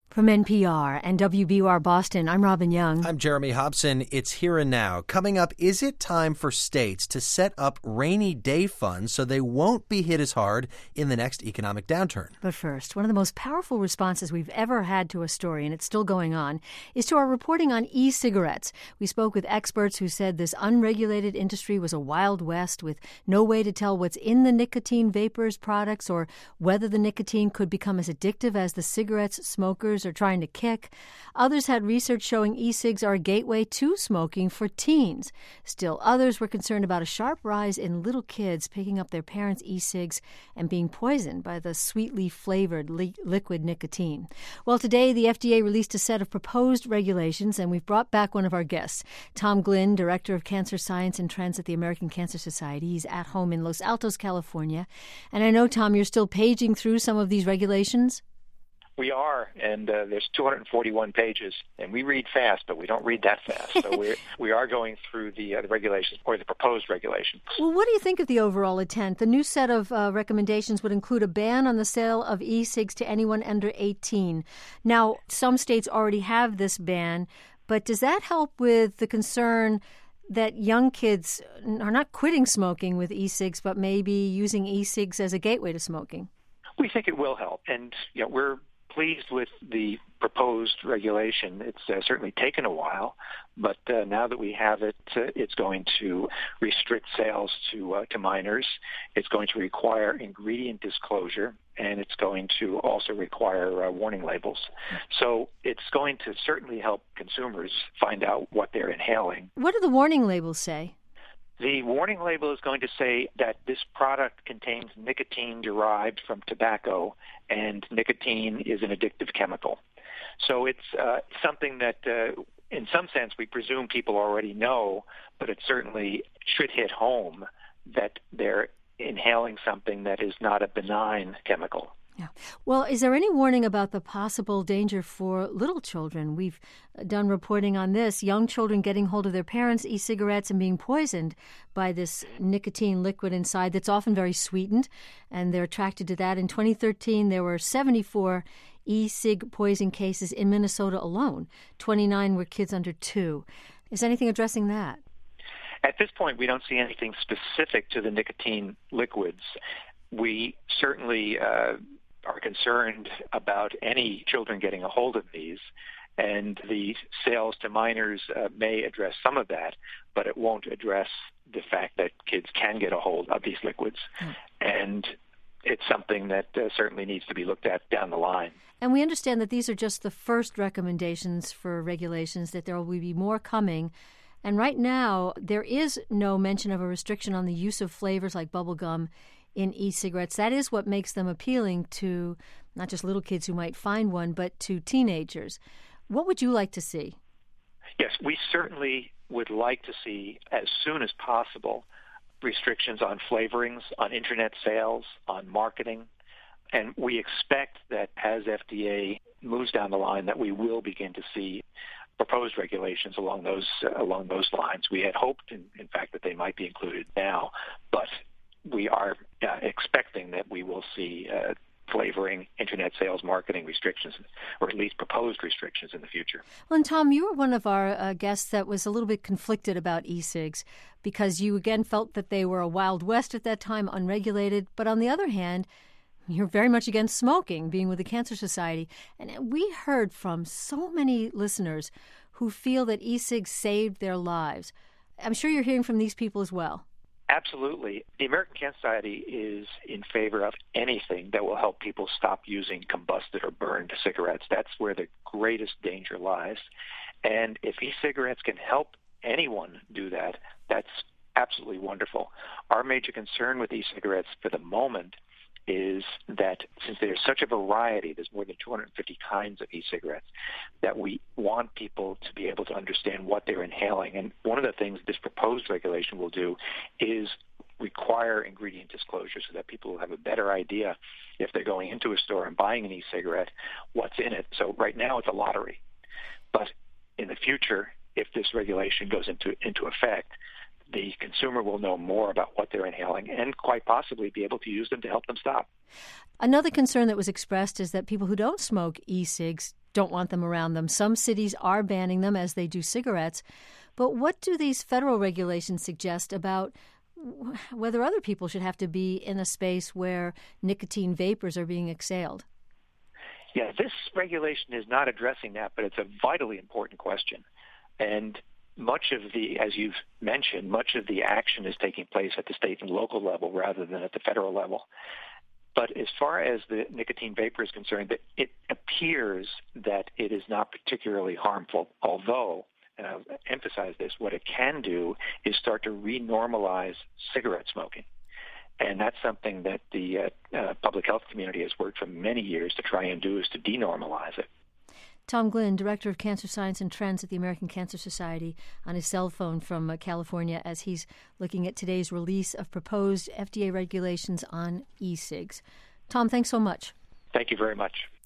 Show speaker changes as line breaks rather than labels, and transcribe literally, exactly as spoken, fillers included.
From N P R and W B U R Boston, I'm Robin Young.
I'm Jeremy Hobson. It's Here and Now. Coming up, is it time for states to set up rainy day funds so they won't be hit as hard in the next economic downturn?
But first, one of the most powerful responses we've ever had to a story, and it's still going on, is to our reporting on e-cigarettes. We spoke with experts who said this unregulated industry was a wild west with no way to tell what's in the nicotine vapors products or whether the nicotine could become as addictive as the cigarettes smokers are trying to kick. Others had research showing e-cigs are a gateway to smoking for teens. Still, others were concerned about a sharp rise in little kids picking up their parents' e-cigs and being poisoned by the sweetly flavored li- liquid nicotine. Well, today the F D A released a set of proposed regulations, and we've brought back one of our guests, Tom Glynn, Director of Cancer Science and Trends at the American Cancer Society. He's at home in Los Altos, California. And I know, Tom, you're still paging through some of these regulations?
We are, and uh, there's two hundred forty-one pages, and we read fast, but we don't read that fast. So we we are going through the, uh, the regulations, or the proposed regulations.
Well, what do you think of the overall intent? The new set of uh, recommendations would include a ban on the sale of e-cigs to anyone under eighteen. Now, some states already have this ban, but does that help with the concern that young kids are not quitting smoking with e-cigs, but maybe using e-cigs as a gateway to smoking?
We think it will help, and you know, we're pleased with the proposed regulation. It's uh, certainly taken a while, but uh, now that we have it, uh, it's going to restrict sales to uh, to minors. It's going to require ingredient disclosure, and it's going to also require uh, warning labels. So it's going to certainly help consumers find out what they're inhaling.
What do the warning labels say?
The warning label is going to say that this product contains nicotine derived from tobacco, and nicotine is an addictive chemical. So it's uh, something that, uh, in some sense, we presume people already know, but it certainly should hit home that they're inhaling something that is not a benign chemical.
Yeah. Well, is there any warning about the possible danger for little children? We've done reporting on this, young children getting hold of their parents' e-cigarettes and being poisoned by this nicotine liquid inside that's often very sweetened, and they're attracted to that. In twenty thirteen, there were seventy-four e-cig poison cases in Minnesota alone. twenty-nine were kids under two. Is anything addressing that?
At this point, we don't see anything specific to the nicotine liquids. We certainly uh, are concerned about any children getting a hold of these, and the sales to minors uh, may address some of that, but it won't address the fact that kids can get a hold of these liquids. Mm. And it's something that uh, certainly needs to be looked at down the line.
And we understand that these are just the first recommendations for regulations, that there will be more coming. And right now, there is no mention of a restriction on the use of flavors like bubble gum in e-cigarettes. That is what makes them appealing to not just little kids who might find one, but to teenagers. What would you like to see?
Yes, we certainly would like to see, as soon as possible, restrictions on flavorings, on internet sales, on marketing. And we expect that as F D A moves down the line, that we will begin to see proposed regulations along those uh, along those lines. We had hoped, in, in fact, that they might be included now, but we are uh, expecting that we will see uh, flavoring, internet sales, marketing restrictions, or at least proposed restrictions in the future.
Well, and Tom, you were one of our uh, guests that was a little bit conflicted about e-cigs because you, again, felt that they were a wild west at that time, unregulated. But on the other hand, you're very much against smoking, being with the Cancer Society. And we heard from so many listeners who feel that e-cigs saved their lives. I'm sure you're hearing from these people as well.
Absolutely. The American Cancer Society is in favor of anything that will help people stop using combusted or burned cigarettes. That's where the greatest danger lies. And if e-cigarettes can help anyone do that, that's absolutely wonderful. Our major concern with e-cigarettes for the moment is that since there's such a variety, there's more than two hundred fifty kinds of e-cigarettes, that we want people to be able to understand what they're inhaling. And one of the things this proposed regulation will do is require ingredient disclosure so that people will have a better idea if they're going into a store and buying an e-cigarette, what's in it. So right now it's a lottery. But in the future, if this regulation goes into into effect, the consumer will know more about what they're inhaling and quite possibly be able to use them to help them stop.
Another concern that was expressed is that people who don't smoke e-cigs don't want them around them. Some cities are banning them as they do cigarettes. But what do these federal regulations suggest about whether other people should have to be in a space where nicotine vapors are being exhaled?
Yeah, this regulation is not addressing that, but it's a vitally important question. And much of the, as you've mentioned, much of the action is taking place at the state and local level rather than at the federal level. But as far as the nicotine vapor is concerned, it appears that it is not particularly harmful, although, and I'll emphasize this, what it can do is start to renormalize cigarette smoking. And that's something that the uh, uh, public health community has worked for many years to try and do, is to denormalize it.
Tom Glynn, Director of Cancer Science and Trends at the American Cancer Society, on his cell phone from uh, California as he's looking at today's release of proposed F D A regulations on e-cigs. Tom, thanks so much.
Thank you very much.